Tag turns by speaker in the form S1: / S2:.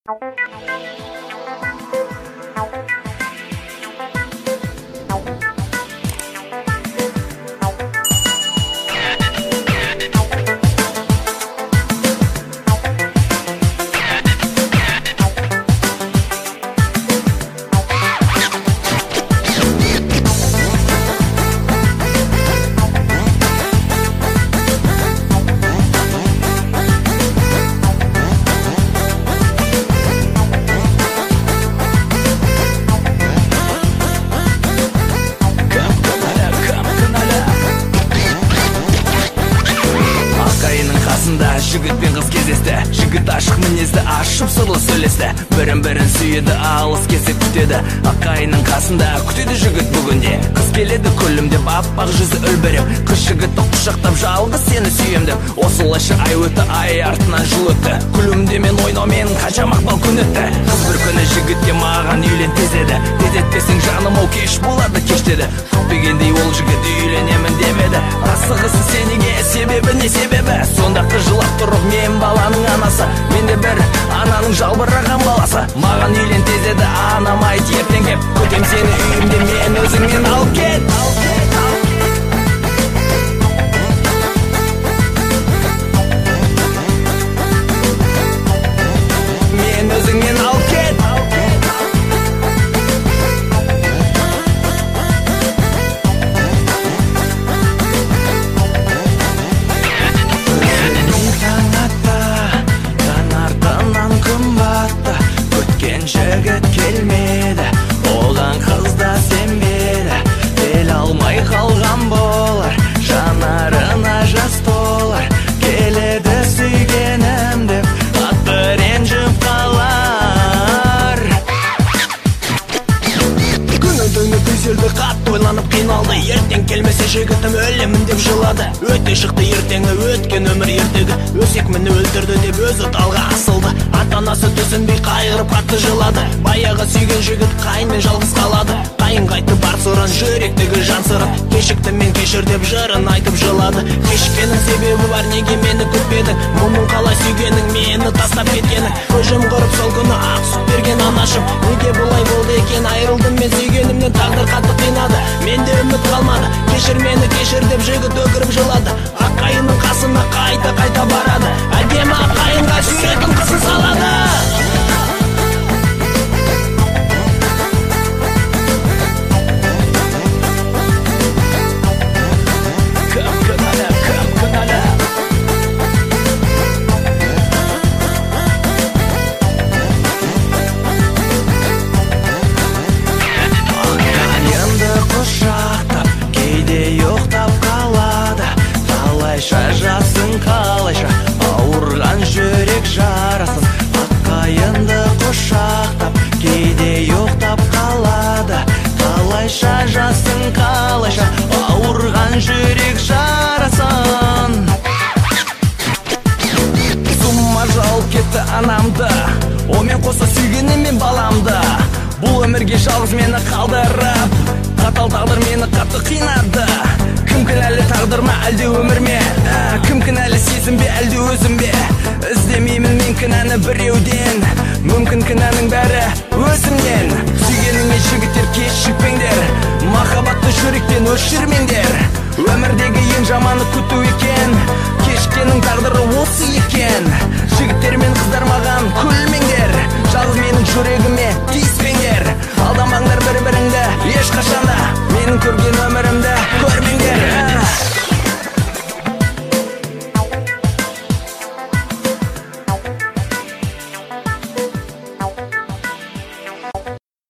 S1: Жігітпен қыз кездесті, жігіт ашық мінезді, ашып сырлы сөйлесті. Бірін-бірін сүйеді, алыс кесіп күтеді. Аққайының қасында күтеді жігіт бүгінде. Қыз келеді күлімдеп, аппақ жүзі үлбіреп. Қыз жігітті құшақтап, жалғыз сені сүйем деп. Осылайша ай өтті, ай артынан жыл өтті. Күлімдемен ойнаумен қанша мақпал күн өтті. Қыз бір күні жігітке маған үйлен тез деді. Тезетпесең жаным ау кеш болады кеш деді. Күтпегендей ол жігіт үйленемін демеді. Асығысы сенеге, себебі не себебі? Сонда қыз жылап тұрып, мен баланың анасы, мен де бір ананың жалбыраған баласы. Маған үйлен тез деді, анам айт ертең кеп, көтем сені үйімде, мен өзіңнен алып кет. Мен өзіңнен алып кет. Жігіт келмеді, оған қыз да сенбеді. Бел алмай қалған болар, жанарына жас толар. Келеді сүйгенім деп, қатты ренжіп қалар. Күні түні күйзелді, қатты ойланып қиналды. Ертең келмесе жігітім өлемін деп жылады. Өте шықты ертеңі, өткен өмір ертегі. Өсек мені өлтірді деп өзі талға асылды. Ата-анасы түсінбей қайғырып қатты жылады. Баяғы сүйген жігіт қайынмен жалғыз қалады. Қайын қайтты бар сұран, жүректегі жан сырын. Кешікті мен кешір деп жырын айтып жылады. Кешіккенің себебі бар, неге мені күтпедің? Мұның қалай сүйгенің, мені тастап кеткенің? Көзім құрып сол күні ақ сүт берген анашым. Неге бұлай болды екен, айырылдым мен сүйгенімнен, тағдыр қатты қинады. Менде үміт қалмады, кешір мені кешір деп жігіт өкіріп жылады. Аққайының қасына қайта барады. Әдемі аққайынға сүйетін қызын салады. Жасың қалайша, ауырған жүрек жарасын. Аққайынды құшақтап, кейде ұйықтап қалады. Қалайша жасың қалайша, ауырған жүрек жарасын. Сұмма жалып кетті анамды, омен қоса сүйгенім мен баламды. Бұл өмірге жалғыз мені қалдырып, қатал тағдыр мені қатты қинады. Кім кінәлі тағдыр ма, әлде өмір ме? Кім кінәлі сезім бе, әлде өзім бе? Іздемеймін мен кінәні біреуден, мүмкін кінәнің бәрі өзімнен. Сүйгеніңе жігіттер кешікпеңдер, махаббатты жүректен өшірмеңдер. Өмірдегі ең жаманы күту екен, кешіккенің тағдыры осы екен. Жігіттер мен қыздар маған күлмеңдер, жалғыз менің жүрегіме тиіспеңдер. Алдамаңдар бір-біріңді ешқашанда, менің көрген өмірімді көрмеңдер.